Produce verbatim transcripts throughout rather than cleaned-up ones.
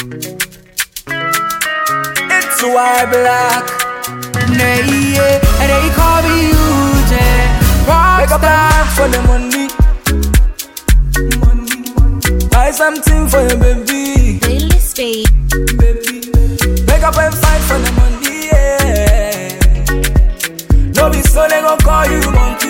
It's why black. Nay, yeah, and they call me U J. Rockstar for the money. Money, money. Buy something for your baby. Daily Speed. Baby, make a website for the money, yeah. No be so they gon' call you monkey.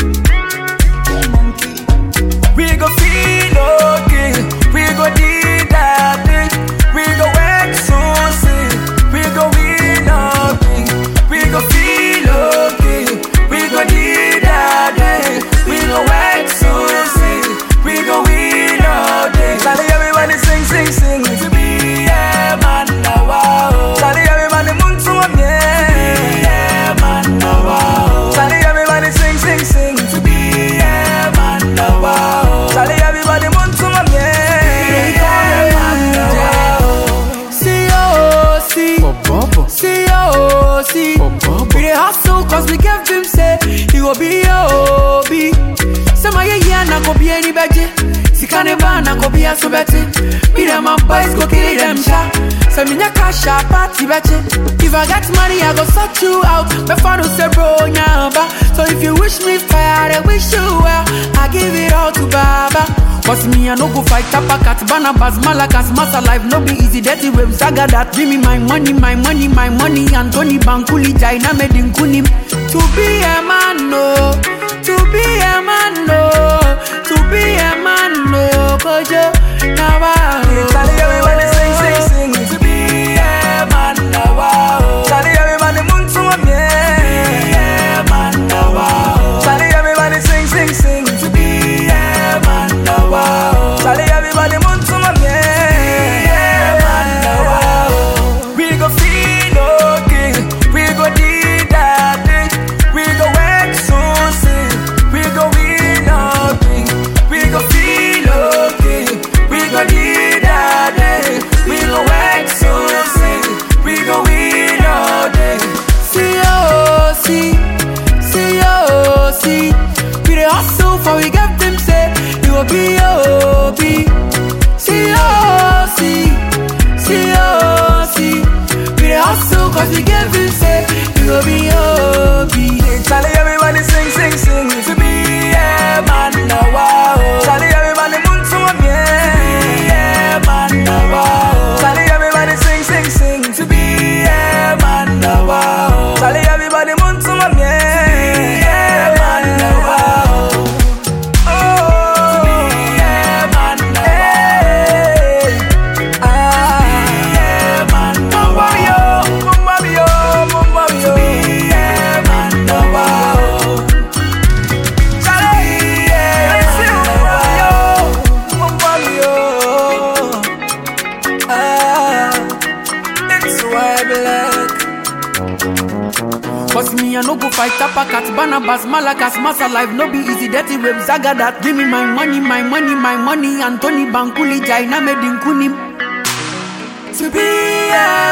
Monkey. We go feel okay. We go do that thing. We go work so sick. We go win okay. We go feel okay. We go do that thing. We go work so sick. We go win all day. Charlie, everybody sing, sing, sing. To be a man now, wow. Charlie, everybody moon to a man. Yeah, man now, wow. Charlie, everybody sing, sing, sing. To be a man now, wow. Charlie, everybody moon to a man. Yeah, man now, wow. C O C, C O C. We dey hustle 'cause we give him say he go be O B. Some of you here na go be any better. Sikane ba na go be a so better. Me them my boys go kill them sha. So me nya cash a party better. If I get money I go sort you out. Before no say bro nyamba. So if you wish me fire I wish you well. I give it all to Baba. Cause me I no go fight up a cat. Banabas malakas massa life no be easy. Dirty web saga that. Give me my money, my money, my money. Anthony Bankuli Jaina Medin Kunim. To be a man no. To be a man no. To be a man no. Kojo Nawa. Charlie everybody sing sing sing. To be a man Nawa. Charlie everybody moon to a man. Yeah man Nawa. Charlie everybody sing sing sing. To be a man Nawa. Charlie everybody moon to a man. Yeah man Nawa. We go feel okay. We go do that thing. We go work so sick. We go win okay. We go feel okay. We go do that day. We go work so sick. We go win all day. C O C, C O C. We dey hustle for we get them say you will be O B. C O C, C O C. We dey hustle 'cause we get them say you will be O B. Charlie everybody sing sing sing. To be a man now, wow. Charlie everybody moon to a man. Yeah man now, wow. Charlie everybody sing sing sing. To be a man now, wow. Charlie everybody moon to a man. Yeah man now, wow. Oh, to be a man now, hey. Ah, yeah man now, wow. Mumbario, mumbario, to be a man now, wow. Charlie, yeah, it's you, mumbario, mumbario. Ah, it's why black. Cause me I no go fight up a cat. Banabas malakas massa life no be easy. Dirty web saga that. Give me my money, my money, my money. Anthony Bankuli Jaina Medin Kunim. To be a